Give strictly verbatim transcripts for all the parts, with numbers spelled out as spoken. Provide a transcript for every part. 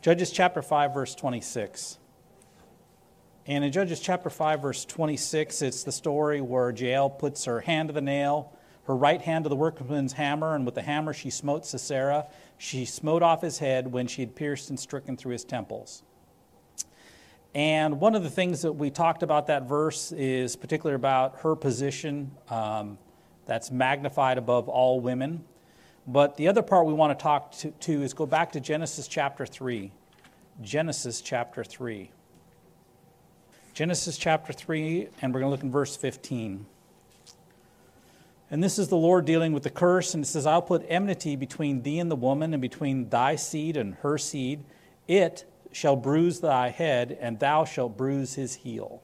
Judges chapter five, verse twenty-six. And in Judges chapter five, verse twenty-six, it's the story where Jael puts her hand to the nail, her right hand to the workman's hammer, and with the hammer she smote Sisera. She smote off his head when she had pierced and stricken through his temples. And one of the things that we talked about that verse is particularly about her position um, that's magnified above all women. But the other part we want to talk to, to is go back to Genesis chapter three. Genesis chapter three. Genesis chapter three, and we're going to look in verse fifteen. And this is the Lord dealing with the curse, and it says, I'll put enmity between thee and the woman, and between thy seed and her seed. It shall bruise thy head, and thou shalt bruise his heel.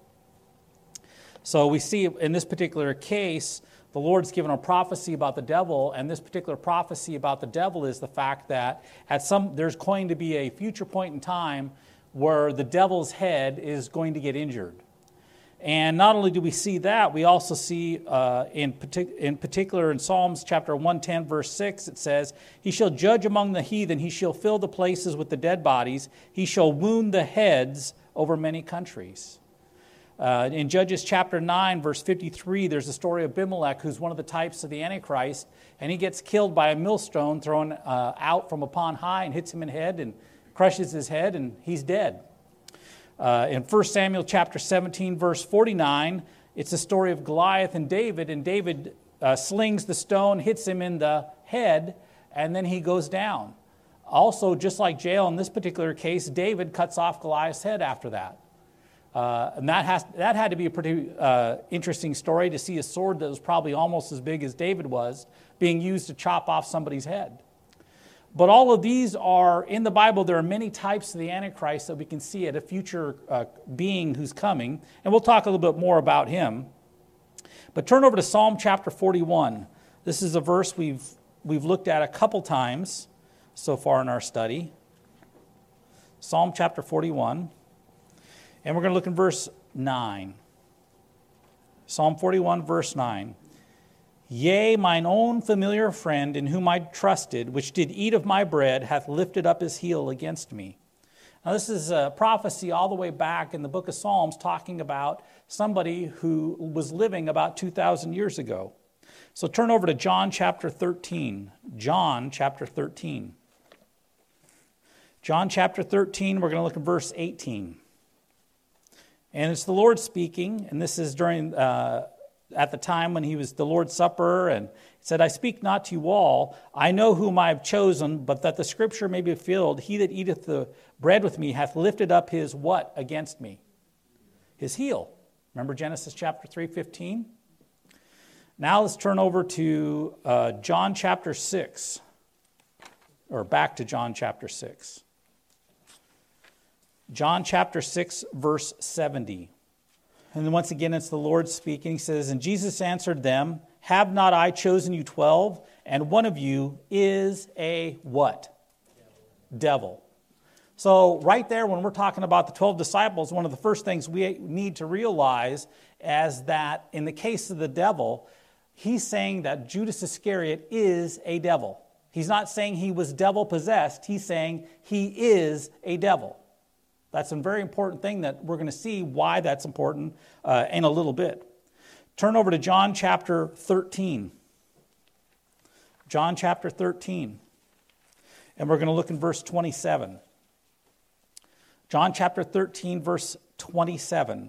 So we see in this particular case, the Lord's given a prophecy about the devil, and this particular prophecy about the devil is the fact that at some there's going to be a future point in time where the devil's head is going to get injured. And not only do we see that, we also see uh, in, partic- in particular in Psalms chapter one ten, verse six, it says, He shall judge among the heathen, he shall fill the places with the dead bodies, he shall wound the heads over many countries. Uh, in Judges chapter nine, verse fifty-three, there's the story of Abimelech, who's one of the types of the Antichrist, and he gets killed by a millstone thrown uh, out from upon high and hits him in the head and crushes his head, and he's dead. Uh, in First Samuel chapter seventeen, verse forty-nine, it's the story of Goliath and David, and David uh, slings the stone, hits him in the head, and then he goes down. Also, just like Jael in this particular case, David cuts off Goliath's head after that. Uh, and that has that had to be a pretty uh, interesting story to see a sword that was probably almost as big as David was being used to chop off somebody's head. But all of these are, in the Bible, there are many types of the Antichrist that we can see at a future uh, being who's coming. And we'll talk a little bit more about him. But turn over to Psalm chapter forty-one. This is a verse we've we've looked at a couple times so far in our study. Psalm chapter forty-one. And we're going to look in verse nine. Psalm forty-one, verse nine. Yea, mine own familiar friend, in whom I trusted, which did eat of my bread, hath lifted up his heel against me. Now, this is a prophecy all the way back in the book of Psalms talking about somebody who was living about two thousand years ago. So turn over to John chapter thirteen. John chapter thirteen. John chapter thirteen, we're going to look at verse eighteen. And it's the Lord speaking, and this is during... Uh, at the time when he was the Lord's Supper, and he said, I speak not to you all, I know whom I have chosen, but that the scripture may be fulfilled, he that eateth the bread with me hath lifted up his what against me? His heel. Remember Genesis chapter three fifteen? Now let's turn over to uh, John chapter six, or back to John chapter six. John chapter six, verse seventy. And then once again, it's the Lord speaking. He says, And Jesus answered them, Have not I chosen you twelve? And one of you is a what? Devil. Devil. So right there, when we're talking about the twelve disciples, one of the first things we need to realize is that in the case of the devil, he's saying that Judas Iscariot is a devil. He's not saying he was devil-possessed. He's saying he is a devil. That's a very important thing that we're going to see why that's important uh, in a little bit. Turn over to John chapter thirteen. John chapter thirteen. And we're going to look in verse twenty-seven. John chapter thirteen, verse twenty-seven.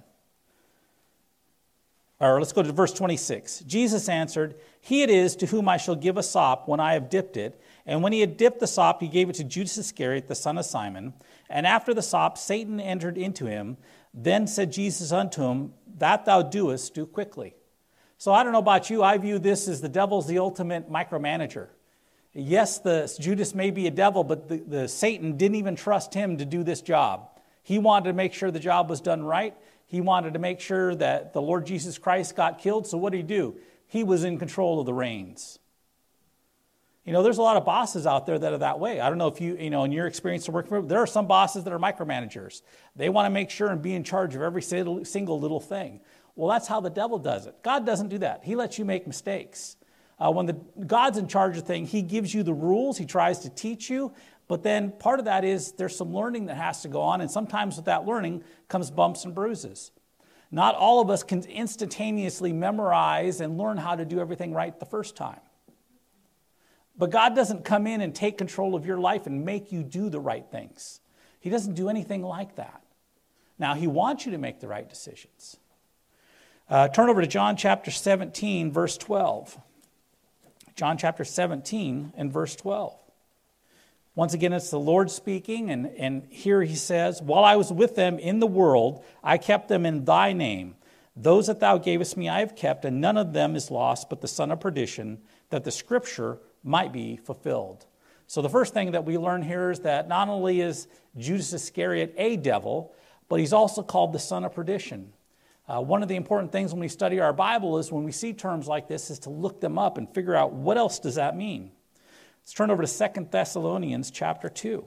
Or let's go to verse twenty-six. Jesus answered, He it is to whom I shall give a sop when I have dipped it. And when he had dipped the sop, he gave it to Judas Iscariot, the son of Simon. And after the sop, Satan entered into him. Then said Jesus unto him, That thou doest, do quickly. So I don't know about you, I view this as the devil's the ultimate micromanager. Yes, the Judas may be a devil, but the, the Satan didn't even trust him to do this job. He wanted to make sure the job was done right. He wanted to make sure that the Lord Jesus Christ got killed. So what did he do? He was in control of the reins. You know, there's a lot of bosses out there that are that way. I don't know if you, you know, in your experience of working for them, there are some bosses that are micromanagers. They want to make sure and be in charge of every single little thing. Well, that's how the devil does it. God doesn't do that. He lets you make mistakes. Uh, when the God's in charge of things, he gives you the rules. He tries to teach you. But then part of that is there's some learning that has to go on, and sometimes with that learning comes bumps and bruises. Not all of us can instantaneously memorize and learn how to do everything right the first time. But God doesn't come in and take control of your life and make you do the right things. He doesn't do anything like that. Now, He wants you to make the right decisions. Uh, turn over to John chapter seventeen, verse twelve. John chapter seventeen and verse twelve. Once again, it's the Lord speaking, and, and here He says, "While I was with them in the world, I kept them in thy name. Those that thou gavest me I have kept, and none of them is lost, but the son of perdition, that the scripture might be fulfilled." So the first thing that we learn here is that not only is Judas Iscariot a devil, but he's also called the son of perdition. Uh, one of the important things when we study our Bible is when we see terms like this is to look them up and figure out what else does that mean. Let's turn over to Second Thessalonians chapter two.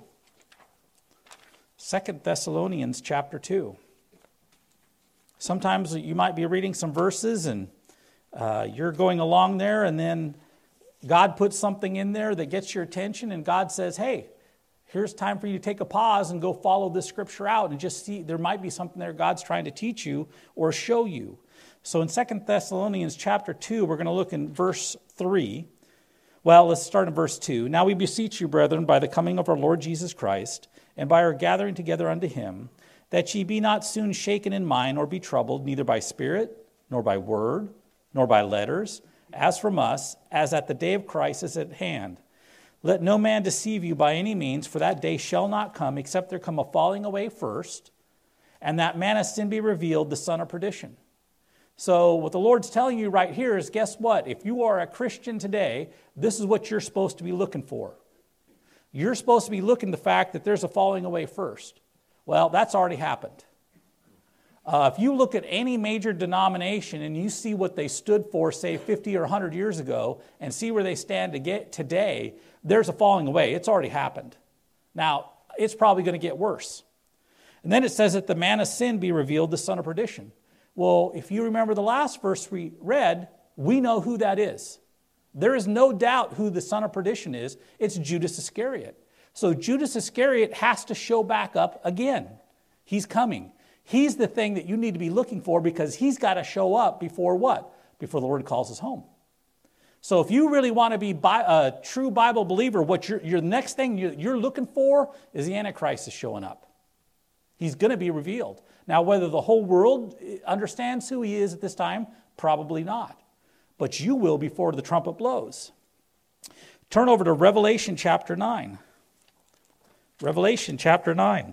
Second Thessalonians chapter two. Sometimes you might be reading some verses and uh, you're going along there, and then God puts something in there that gets your attention, and God says, hey, here's time for you to take a pause and go follow this scripture out and just see there might be something there God's trying to teach you or show you. So in Second Thessalonians chapter two, we're going to look in verse three. Well, let's start in verse two. "Now we beseech you, brethren, by the coming of our Lord Jesus Christ, and by our gathering together unto Him, that ye be not soon shaken in mind, nor be troubled, neither by spirit, nor by word, nor by letters, as from us, as at the day of Christ is at hand. Let no man deceive you by any means, for that day shall not come, except there come a falling away first, and that man of sin be revealed, the son of perdition." So what the Lord's telling you right here is, guess what? If you are a Christian today, this is what you're supposed to be looking for. You're supposed to be looking the fact that there's a falling away first. Well, that's already happened. Uh, if you look at any major denomination and you see what they stood for, say, fifty or one hundred years ago, and see where they stand to get today, there's a falling away. It's already happened. Now, it's probably going to get worse. And then it says that the man of sin be revealed, the son of perdition. Well, if you remember the last verse we read, we know who that is. There is no doubt who the son of perdition is. It's Judas Iscariot. So Judas Iscariot has to show back up again. He's coming. He's the thing that you need to be looking for, because he's got to show up before what? Before the Lord calls us home. So if you really want to be a true Bible believer, what your, your next thing you're looking for is the Antichrist is showing up. He's going to be revealed. Now, whether the whole world understands who he is at this time, probably not. But you will before the trumpet blows. Turn over to Revelation chapter nine. Revelation chapter nine.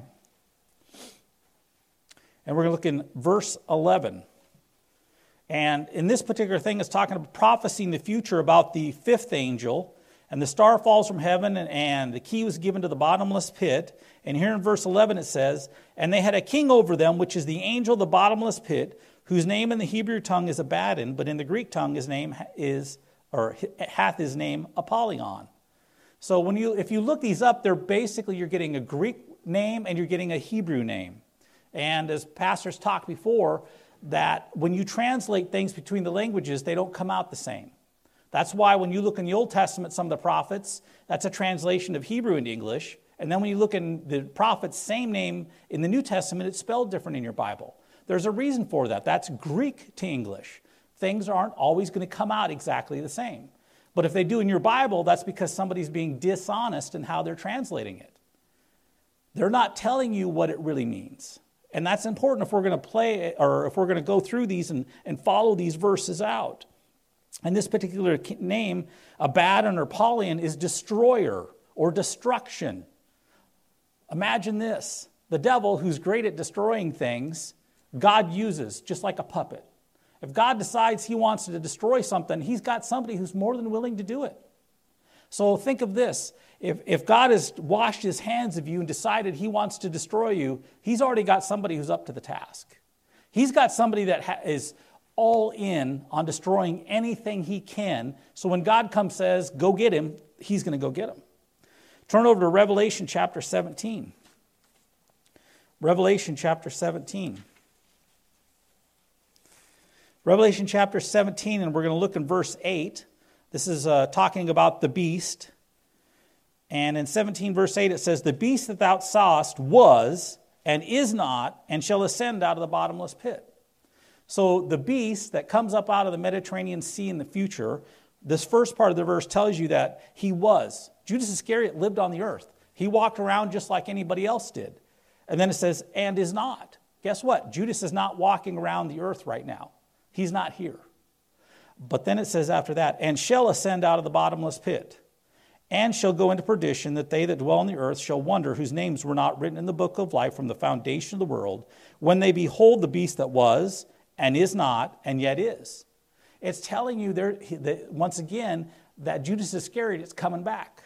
And we're going to look in verse eleven. And in this particular thing, it's talking about prophesying the future about the fifth angel. And the star falls from heaven, and, and the key was given to the bottomless pit. And here in verse eleven it says, "And they had a king over them, which is the angel of the bottomless pit, whose name in the Hebrew tongue is Abaddon, but in the Greek tongue his name is, or hath his name Apollyon." So when you, if you look these up, they're basically, you're getting a Greek name and you're getting a Hebrew name. And as pastors talked before, that when you translate things between the languages, they don't come out the same. That's why when you look in the Old Testament, some of the prophets, that's a translation of Hebrew into English. And then when you look in the prophets, same name in the New Testament, it's spelled different in your Bible. There's a reason for that. That's Greek to English. Things aren't always going to come out exactly the same. But if they do in your Bible, that's because somebody's being dishonest in how they're translating it. They're not telling you what it really means. And that's important if we're going to play, or if we're going to go through these and, and follow these verses out. And this particular name, Abaddon or Apollyon, is destroyer or destruction. Imagine this. The devil, who's great at destroying things, God uses just like a puppet. If God decides he wants to destroy something, he's got somebody who's more than willing to do it. So think of this. If, if God has washed his hands of you and decided he wants to destroy you, he's already got somebody who's up to the task. He's got somebody that ha- is all in on destroying anything he can. So when God comes says, go get him, he's going to go get him. Turn over to Revelation chapter seventeen. Revelation chapter seventeen. Revelation chapter seventeen, and we're going to look in verse eight. This is uh, talking about the beast. And in seventeen verse eight it says, the beast that thou sawest was and is not and shall ascend out of the bottomless pit. So the beast that comes up out of the Mediterranean Sea in the future, this first part of the verse tells you that he was. Judas Iscariot lived on the earth. He walked around just like anybody else did. And then it says, and is not. Guess what? Judas is not walking around the earth right now. He's not here. But then it says after that, and shall ascend out of the bottomless pit, and shall go into perdition, that they that dwell on the earth shall wonder, whose names were not written in the book of life from the foundation of the world, when they behold the beast that was, and is not, and yet is. It's telling you there, that once again, that Judas Iscariot is coming back.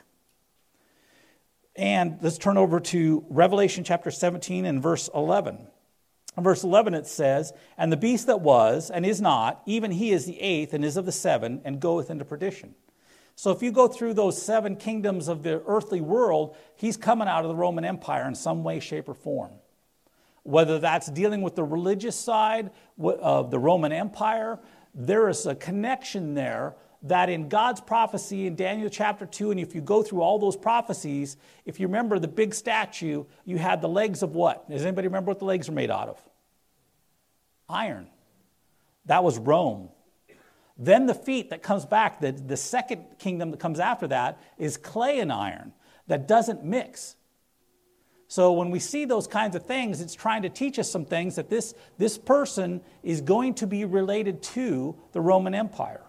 And let's turn over to Revelation chapter seventeen and verse eleven. In verse eleven it says, and the beast that was and is not, even he is the eighth and is of the seven, and goeth into perdition. So if you go through those seven kingdoms of the earthly world, he's coming out of the Roman Empire in some way, shape, or form. Whether that's dealing with the religious side of the Roman Empire, there is a connection there that in God's prophecy in Daniel chapter two, and if you go through all those prophecies, if you remember the big statue, you had the legs of what? Does anybody remember what the legs are made out of? Iron. That was Rome. Then the feet that comes back, the, the second kingdom that comes after that, is clay and iron that doesn't mix. So when we see those kinds of things, it's trying to teach us some things that this, this person is going to be related to the Roman Empire.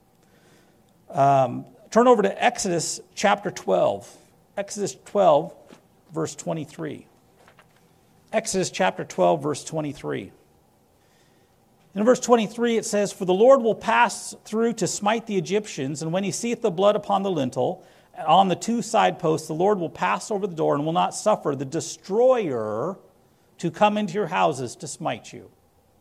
Um, turn over to Exodus chapter twelve. Exodus twelve, verse twenty-three. Exodus chapter twelve, verse twenty-three. In verse twenty-three it says, for the Lord will pass through to smite the Egyptians, and when he seeth the blood upon the lintel, and on the two side posts, the Lord will pass over the door and will not suffer the destroyer to come into your houses to smite you.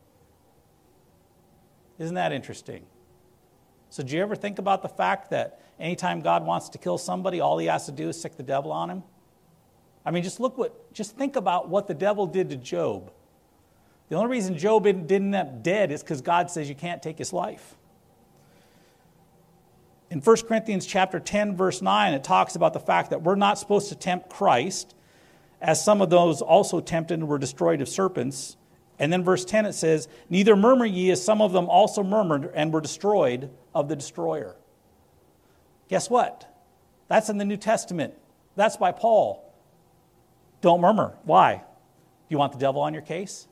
Isn't that interesting? So do you ever think about the fact that anytime God wants to kill somebody, all he has to do is stick the devil on him? I mean, just look what, just think about what the devil did to Job. The only reason Job didn't end up dead is because God says you can't take his life. In First Corinthians chapter ten, verse nine, it talks about the fact that we're not supposed to tempt Christ, as some of those also tempted and were destroyed of serpents. And then verse ten it says, neither murmur ye, as some of them also murmured and were destroyed of the destroyer. Guess what? That's in the New Testament. That's by Paul. Don't murmur. Why? Do you want the devil on your case?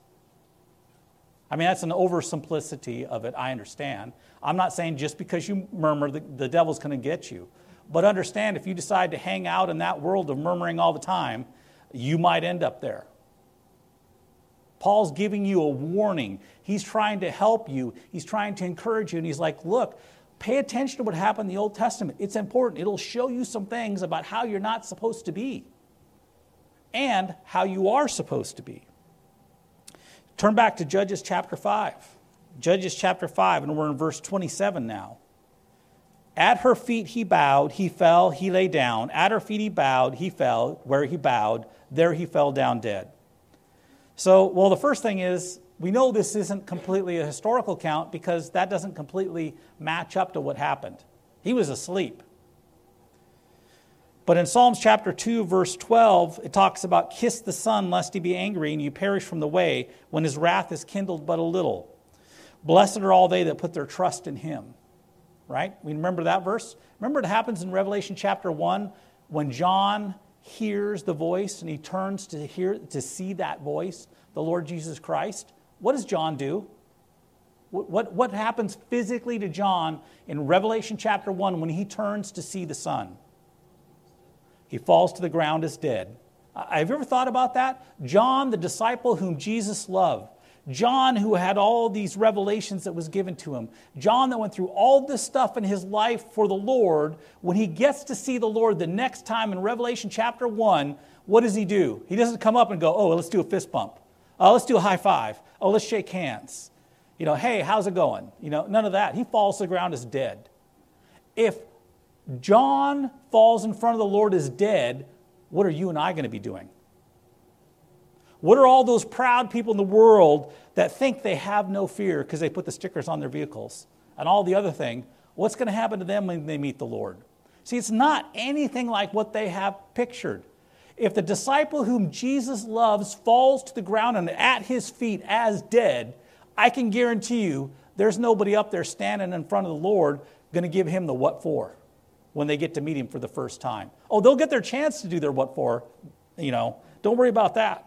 I mean, that's an oversimplicity of it, I understand. I'm not saying just because you murmur, the, the devil's going to get you. But understand, if you decide to hang out in that world of murmuring all the time, you might end up there. Paul's giving you a warning. He's trying to help you. He's trying to encourage you. And he's like, look, pay attention to what happened in the Old Testament. It's important. It'll show you some things about how you're not supposed to be and how you are supposed to be. Turn back to Judges chapter five. Judges chapter five, and we're in verse twenty-seven now. At her feet he bowed, he fell, he lay down. At her feet he bowed, he fell. Where he bowed, there he fell down dead. So, well, the first thing is, we know this isn't completely a historical account because that doesn't completely match up to what happened. He was asleep. But in Psalms chapter two, verse twelve, it talks about, kiss the Son, lest he be angry, and you perish from the way, when his wrath is kindled but a little. Blessed are all they that put their trust in him. Right? We remember that verse? Remember it happens in Revelation chapter one, when John hears the voice and he turns to hear to see that voice, the Lord Jesus Christ. What does John do? What, what, what happens physically to John in Revelation chapter one when he turns to see the Son? He falls to the ground as dead. Uh, have you ever thought about that? John, the disciple whom Jesus loved. John, who had all these revelations that was given to him. John that went through all this stuff in his life for the Lord. When he gets to see the Lord the next time in Revelation chapter one, what does he do? He doesn't come up and go, oh, let's do a fist bump. Oh, let's do a high five. Oh, let's shake hands. You know, hey, how's it going? You know, none of that. He falls to the ground as dead. If John falls in front of the Lord as dead, what are you and I going to be doing? What are all those proud people in the world that think they have no fear because they put the stickers on their vehicles and all the other thing? What's going to happen to them when they meet the Lord? See, it's not anything like what they have pictured. If the disciple whom Jesus loves falls to the ground and at his feet as dead, I can guarantee you there's nobody up there standing in front of the Lord going to give him the what for when they get to meet him for the first time. Oh, they'll get their chance to do their what for, you know. Don't worry about that.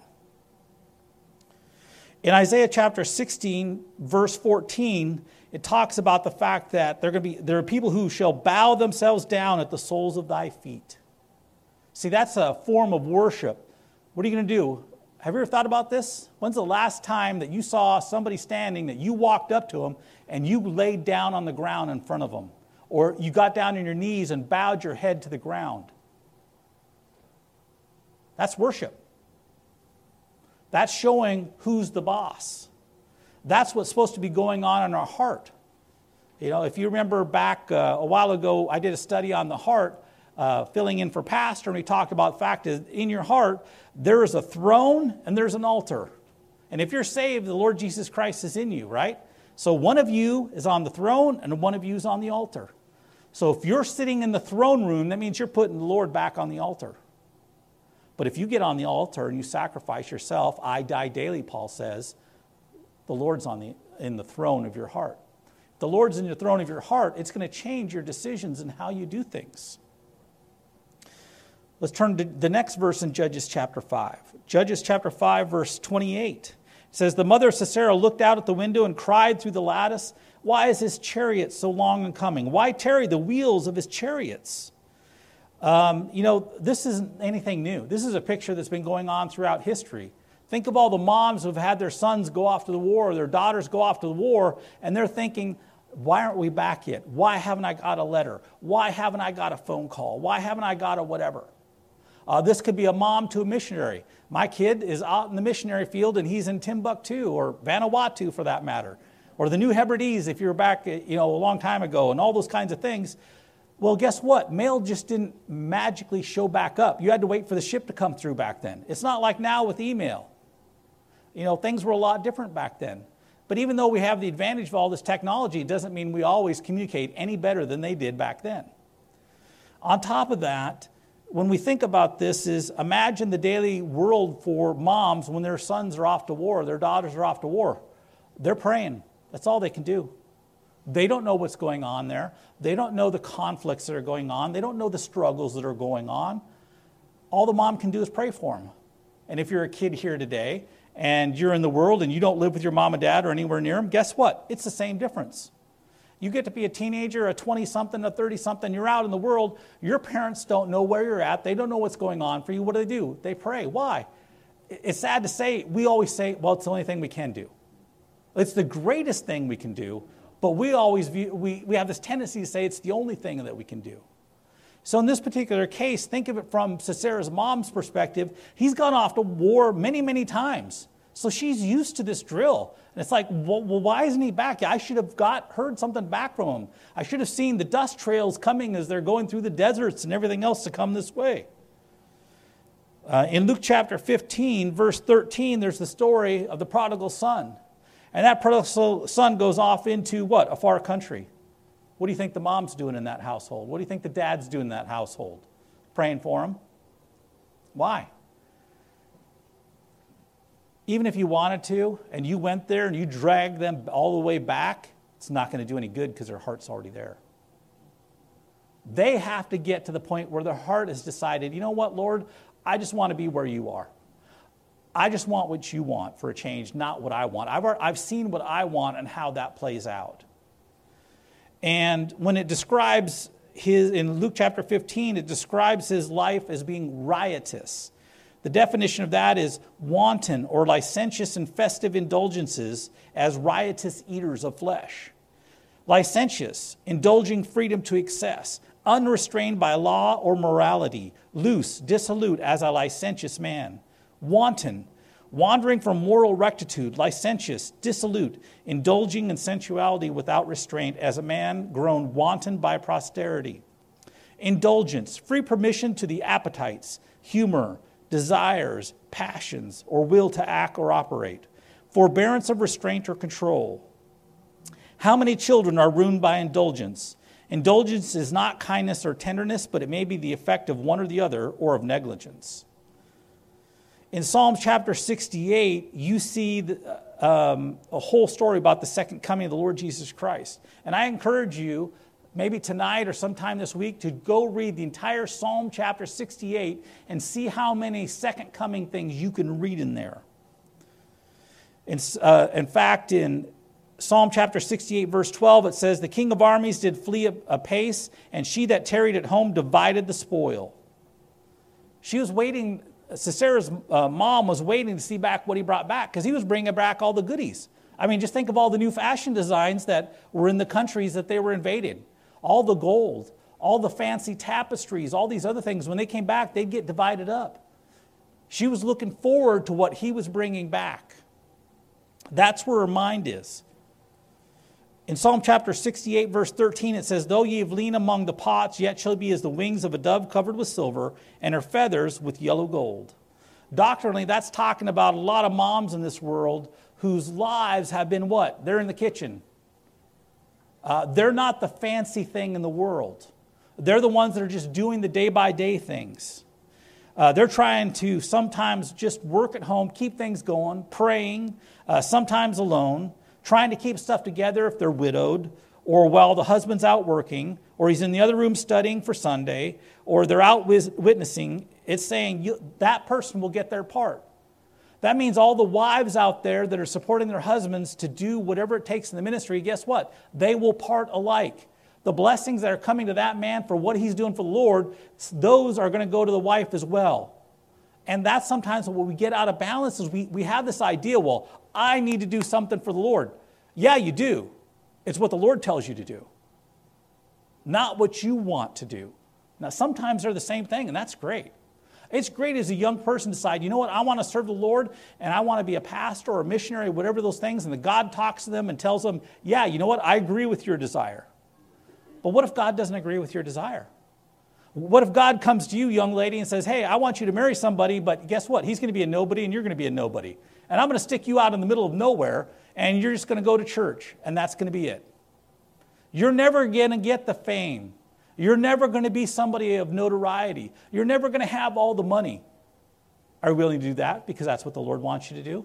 In Isaiah chapter sixteen, verse fourteen, it talks about the fact that there, going to be, there are people who shall bow themselves down at the soles of thy feet. See, that's a form of worship. What are you going to do? Have you ever thought about this? When's the last time that you saw somebody standing, that you walked up to them and you laid down on the ground in front of them? Or you got down on your knees and bowed your head to the ground? That's worship. That's showing who's the boss. That's what's supposed to be going on in our heart. You know, if you remember back uh, a while ago, I did a study on the heart, uh, filling in for Pastor, and we talked about the fact that in your heart, there is a throne and there's an altar. And if you're saved, the Lord Jesus Christ is in you, right? So one of you is on the throne and one of you is on the altar. So if you're sitting in the throne room, that means you're putting the Lord back on the altar. But if you get on the altar and you sacrifice yourself, I die daily, Paul says, the Lord's on the in the throne of your heart. If the Lord's in the throne of your heart, it's going to change your decisions and how you do things. Let's turn to the next verse in Judges chapter five. Judges chapter five, verse twenty-eight. It says, the mother of Sisera looked out at the window and cried through the lattice, why is his chariot so long in coming? Why tarry the wheels of his chariots? Um, you know, this isn't anything new. This is a picture that's been going on throughout history. Think of all the moms who've had their sons go off to the war, or their daughters go off to the war, and they're thinking, why aren't we back yet? Why haven't I got a letter? Why haven't I got a phone call? Why haven't I got a whatever? Uh, this could be a mom to a missionary. My kid is out in the missionary field, and he's in Timbuktu, or Vanuatu for that matter, or the New Hebrides if you were back, you know, a long time ago, and all those kinds of things. Well, guess what? Mail just didn't magically show back up. You had to wait for the ship to come through back then. It's not like now with email. You know, things were a lot different back then. But even though we have the advantage of all this technology, it doesn't mean we always communicate any better than they did back then. On top of that, when we think about this, is imagine the daily world for moms when their sons are off to war, their daughters are off to war. They're praying. That's all they can do. They don't know what's going on there. They don't know the conflicts that are going on. They don't know the struggles that are going on. All the mom can do is pray for them. And if you're a kid here today and you're in the world and you don't live with your mom and dad or anywhere near them, guess what? It's the same difference. You get to be a teenager, a twenty-something, a thirty-something, you're out in the world, your parents don't know where you're at, they don't know what's going on for you. What do they do? They pray. Why? It's sad to say, we always say, well, it's the only thing we can do. It's the greatest thing we can do, but we always view, we, we have this tendency to say it's the only thing that we can do. So in this particular case, think of it from Sisera's mom's perspective. He's gone off to war many, many times. So she's used to this drill. And it's like, well, well, why isn't he back? I should have got heard something back from him. I should have seen the dust trails coming as they're going through the deserts and everything else to come this way. Uh, in Luke chapter fifteen, verse thirteen, there's the story of the prodigal son. And that prodigal son goes off into what? A far country. What do you think the mom's doing in that household? What do you think the dad's doing in that household? Praying for him? Why? Even if you wanted to, and you went there and you dragged them all the way back, it's not going to do any good because their heart's already there. They have to get to the point where their heart has decided, you know what, Lord, I just want to be where you are. I just want what you want for a change, not what I want. I've, I've seen what I want and how that plays out. And when it describes his, in Luke chapter fifteen, it describes his life as being riotous. The definition of that is wanton or licentious and festive indulgences as riotous eaters of flesh. Licentious, indulging freedom to excess, unrestrained by law or morality, loose, dissolute as a licentious man. Wanton, wandering from moral rectitude, licentious, dissolute, indulging in sensuality without restraint as a man grown wanton by posterity. Indulgence, free permission to the appetites, humor, desires, passions, or will to act or operate. Forbearance of restraint or control. How many children are ruined by indulgence? Indulgence is not kindness or tenderness, but it may be the effect of one or the other, or of negligence. In Psalm chapter sixty-eight, you see the, um, a whole story about the second coming of the Lord Jesus Christ. And I encourage you, maybe tonight or sometime this week, to go read the entire Psalm chapter sixty-eight and see how many second coming things you can read in there. In, uh, in fact, in Psalm chapter sixty-eight, verse twelve, it says, "The king of armies did flee apace, and she that tarried at home divided the spoil." She was waiting, Sisera's uh, mom was waiting to see back what he brought back, because he was bringing back all the goodies. I mean, just think of all the new fashion designs that were in the countries that they were invaded. All the gold, all the fancy tapestries, all these other things. When they came back, they'd get divided up. She was looking forward to what he was bringing back. That's where her mind is. In Psalm chapter sixty-eight, verse thirteen, it says, "Though ye have lean among the pots, yet shall be as the wings of a dove covered with silver, and her feathers with yellow gold." Doctrinally, that's talking about a lot of moms in this world whose lives have been what? They're in the kitchen. Uh, they're not the fancy thing in the world. They're the ones that are just doing the day-by-day things. Uh, they're trying to sometimes just work at home, keep things going, praying, uh, sometimes alone, trying to keep stuff together if they're widowed, or while the husband's out working, or he's in the other room studying for Sunday, or they're out witnessing. It's saying you, that person will get their part. That means all the wives out there that are supporting their husbands to do whatever it takes in the ministry, guess what? They will part alike. The blessings that are coming to that man for what he's doing for the Lord, those are going to go to the wife as well. And that's sometimes what we get out of balance is we, we have this idea, well, I need to do something for the Lord. Yeah, you do. It's what the Lord tells you to do, not what you want to do. Now, sometimes they're the same thing, and that's great. It's great as a young person to decide, you know what, I want to serve the Lord, and I want to be a pastor or a missionary, whatever those things, and the God talks to them and tells them, yeah, you know what, I agree with your desire. But what if God doesn't agree with your desire? What if God comes to you, young lady, and says, hey, I want you to marry somebody, but guess what? He's going to be a nobody, and you're going to be a nobody. And I'm going to stick you out in the middle of nowhere, and you're just going to go to church, and that's going to be it. You're never going to get the fame. You're never going to be somebody of notoriety. You're never going to have all the money. Are you willing to do that because that's what the Lord wants you to do?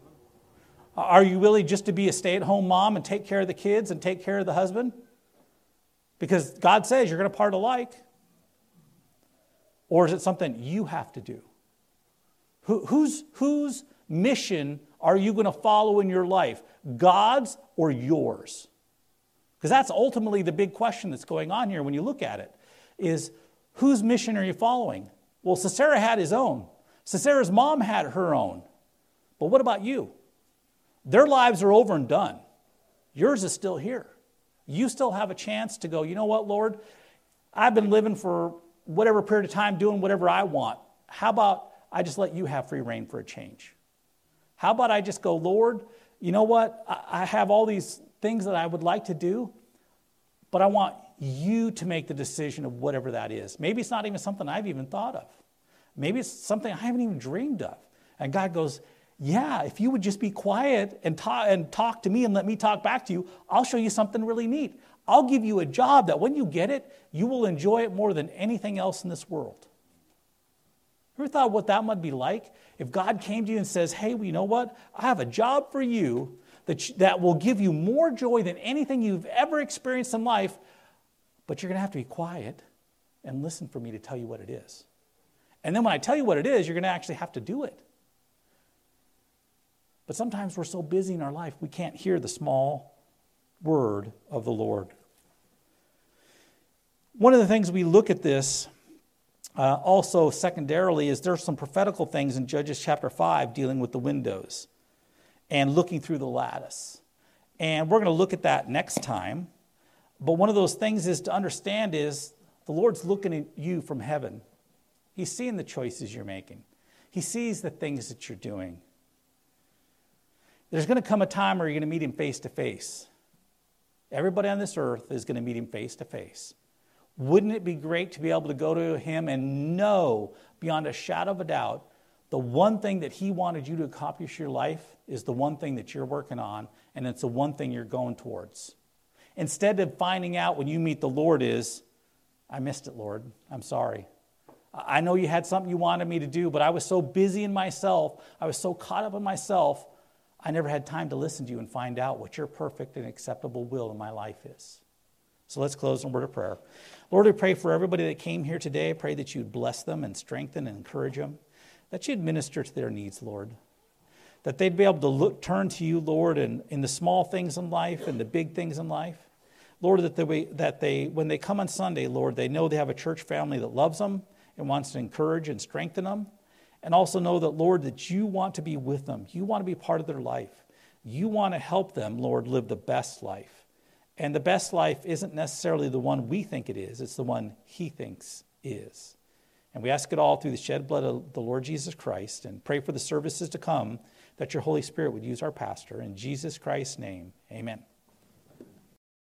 Are you willing just to be a stay-at-home mom and take care of the kids and take care of the husband? Because God says you're going to part alike. Or is it something you have to do? Who, whose, whose mission are you going to follow in your life? God's or yours? Because that's ultimately the big question that's going on here when you look at it, is whose mission are you following? Well, Sisera had his own. Sisera's mom had her own. But what about you? Their lives are over and done. Yours is still here. You still have a chance to go, you know what, Lord? I've been living for whatever period of time doing whatever I want. How about I just let you have free reign for a change? How about I just go, Lord, you know what? I have all these things that I would like to do, but I want you to make the decision of whatever that is. Maybe it's not even something I've even thought of. Maybe it's something I haven't even dreamed of. And God goes, yeah, if you would just be quiet and talk, and talk to me and let me talk back to you, I'll show you something really neat. I'll give you a job that when you get it, you will enjoy it more than anything else in this world. Ever thought what that might be like? If God came to you and says, hey, well, you know what? I have a job for you that, that will give you more joy than anything you've ever experienced in life, but you're going to have to be quiet and listen for me to tell you what it is. And then when I tell you what it is, you're going to actually have to do it. But sometimes we're so busy in our life, we can't hear the small word of the Lord. One of the things we look at this uh, also secondarily is there's some prophetical things in Judges chapter five dealing with the windows and looking through the lattice. And we're going to look at that next time. But one of those things is to understand is the Lord's looking at you from heaven. He's seeing the choices you're making. He sees the things that you're doing. There's going to come a time where you're going to meet him face to face. Everybody on this earth is going to meet him face to face. Wouldn't it be great to be able to go to him and know beyond a shadow of a doubt the one thing that he wanted you to accomplish in your life is the one thing that you're working on, and it's the one thing you're going towards. instead of finding out when you meet the Lord is, I missed it, Lord. I'm sorry. I know you had something you wanted me to do, but I was so busy in myself. I was so caught up in myself. I never had time to listen to you and find out what your perfect and acceptable will in my life is. So let's close in a word of prayer. Lord, we pray for everybody that came here today. I pray that you'd bless them and strengthen and encourage them, that you'd minister to their needs, Lord, that they'd be able to look, turn to you, Lord, in, in the small things in life and the big things in life. Lord, that they, that they, when they come on Sunday, Lord, they know they have a church family that loves them and wants to encourage and strengthen them. And also know that, Lord, that you want to be with them. You want to be part of their life. You want to help them, Lord, live the best life. And the best life isn't necessarily the one we think it is. It's the one he thinks is. And we ask it all through the shed blood of the Lord Jesus Christ, and pray for the services to come, that your Holy Spirit would use our pastor. In Jesus Christ's name, amen.